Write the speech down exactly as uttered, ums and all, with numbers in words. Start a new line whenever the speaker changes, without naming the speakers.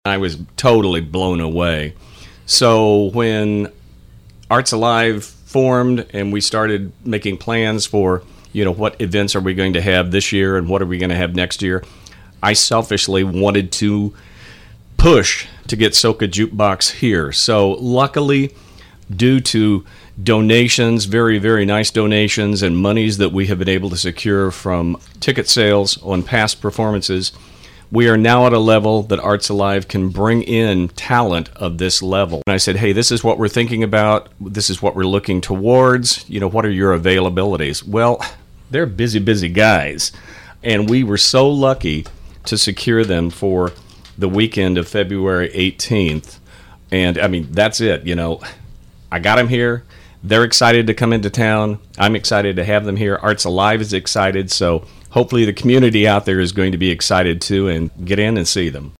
I was totally blown away. So when Arts Alive formed and we started making plans for, you know, what events are we going to have this year and what are we going to have next year, I selfishly wanted to push to get Soca Jukebox here. So luckily, due to donations, very, very nice donations and monies that we have been able to secure from ticket sales on past performances, we are now at a level that Arts Alive can bring in talent of this level. And I said, hey, this is what we're thinking about. This is what we're looking towards. You know, what are your availabilities? Well, they're busy, busy guys. And we were so lucky to secure them for the weekend of February eighteenth. And, I mean, that's it. You know, I got them here. They're excited to come into town. I'm excited to have them here. Arts Alive is excited. So hopefully the community out there is going to be excited too and get in and see them.